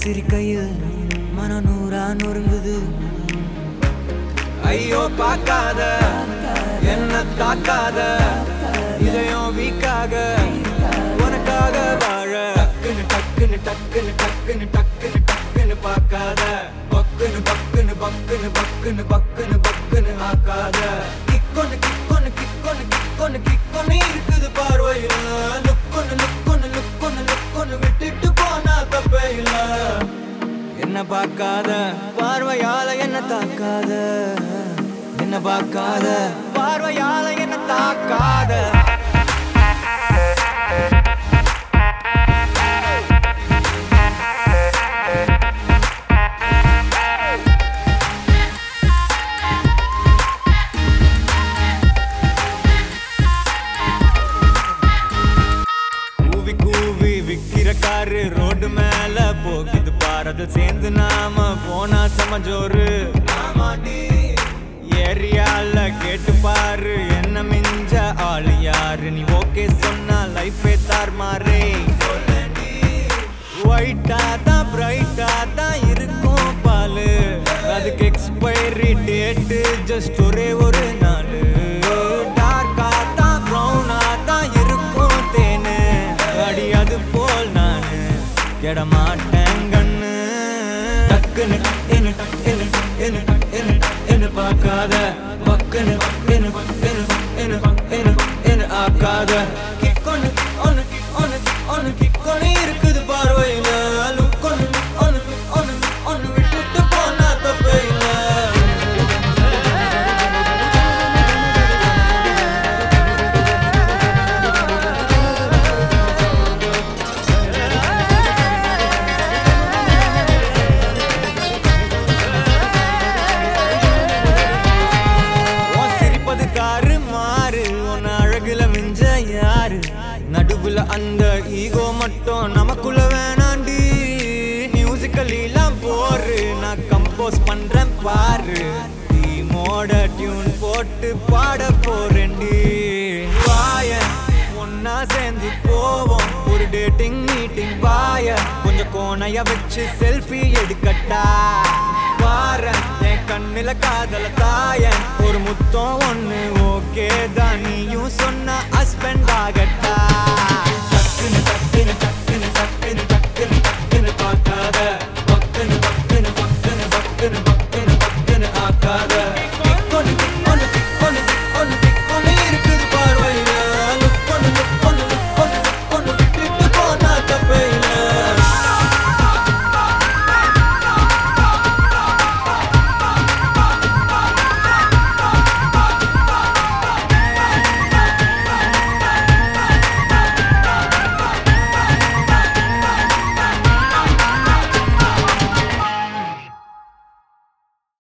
சிரிக்கையில் மனம் நூறா நொறுங்குது. ஐயோ பார்க்காத என்ன தாக்காத இதயம் வீக்காக உனக்காக வாழ. டக்குன்னு டக்குன்னு டக்குன்னு டக்குன்னு டக்குன்னு டக்குன்னு பார்க்காத. பக்குன்னு பக்குன்னு பக்குன்னு பக்குன்னு பக்குன்னு பக்குன்னு ஆக்காத. கிக்கொன்னு கிக்கொன்னு கிக்கொன்னு கிக்கொன்னு கிக்கொன்னு இருக்குது பார்வையில. லுக்கொன்னு லுக்கொன்னு லுக்கொன்னு லுக்கொன்னு விட்டுட்டு போனா தப்பே இல்ல. என்ன பார்க்காத பார்வையால என்ன தாக்காத. என்ன பார்க்காத பார்வையால என்ன தாக்காத. கூவி கூவி விக்கிற காரு ரோடு மேல போகுது பாரத சேர்ந்து நாம போனா சமஜோரு. ஏரியால கேட்டு பாரு என்ன மிஞ்ச ஆளு யாரு. நீ ஓகே சொன்னா லைஃபே தார்மாரே. ஒயிட்டா தான் பிரைட்டா தான் இருக்கும் பாலு. அதுக்கு எக்ஸ்பைரி டேட்டு ஜஸ்ட் ஒரே ஒரு நாள். டார்க்கா தான் ப்ரௌனா தான் இருக்கும் தேனு. அடி அது போல் நானு கெட மாட்டேன் கண்ணு. டக்குன்னு என்ன என்ன என்ன என்ன என்ன பார்க்காத. பக்குன்னு என்ன என்ன என்ன என்ன என்ன ஆக்காத. கிக்கொன்னு ஒன்னு ஒன்னு ஒன்னு கிக்கொன்னு இருக்குது பார்வையில. லுக்கொன்னு ஒன்னு ஒன்னு ஒன்னு விட்டுட்டு போனா தப்பே இல்ல. காரு மாறு உன்ன அழகுல மிஞ்ச யாரு. நடுவுல அந்த ஈகோ மட்டும் நமக்குள்ள வேணாண்டி. மியூசிக்கல்லாம் போரு நான் கம்போஸ் பண்றேன் பாரு. டீமோட டியூன் போட்டு பாட போறேன்டி. வாய ஒன்னா சேர்ந்து போவோம் ஒரு டேட்டிங் மீட்டிங். வாய கொஞ்சம் கோணைய வச்சு செல்ஃபி எடுக்கட்டா. பாரன் என் கண்ணில காதல தாயன் ஒரு முத்தம் ஒண்ணு ஓகே தான். நீயும் சொன்ன ஹஸ்பண்ட் ஆகட்டா. டக்குன்னு டக்குன்னு டக்குன்னு டக்குன்னு டக்குன்னு டக்குன்னு பார்க்காத.